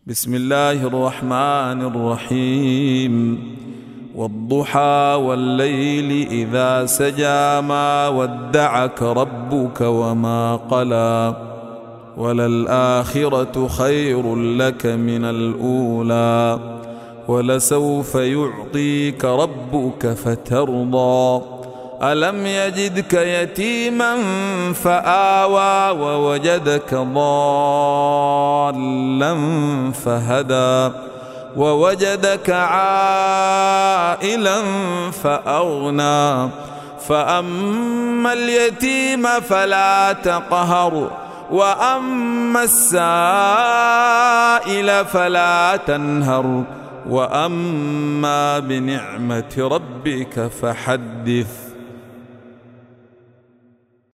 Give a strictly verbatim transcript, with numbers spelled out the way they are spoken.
بسم الله الرحمن الرحيم. والضحى والليل إذا سجى ما ودعك ربك وما قلى وللآخرة خير لك من الأولى ولسوف يعطيك ربك فترضى ألم يجدك يتيما فآوى ووجدك ضالا فهدى ووجدك عائلا فأغنى فأما اليتيم فلا تقهر وأما السائل فلا تنهر وأما بنعمة ربك فحدث.